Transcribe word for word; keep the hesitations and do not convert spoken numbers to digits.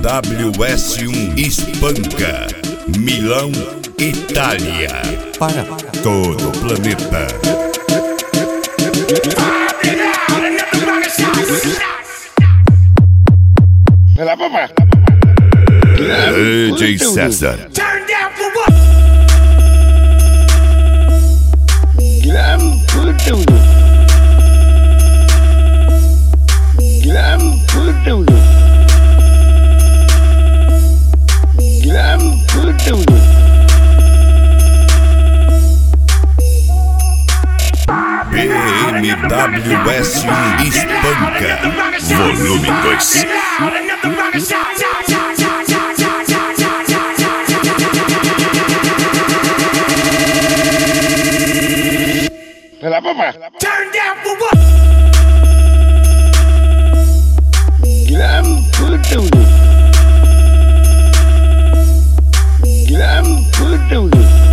W S um espanca Milão, Itália, para todo o planeta. Vai lá, papai. D J César. Glam Putudo. Glam Putudo. Glam Putudo. B M W S um espanca volume dois. Vai lá, papai. Turn down for what? Glam Putudo. Glam Putudo.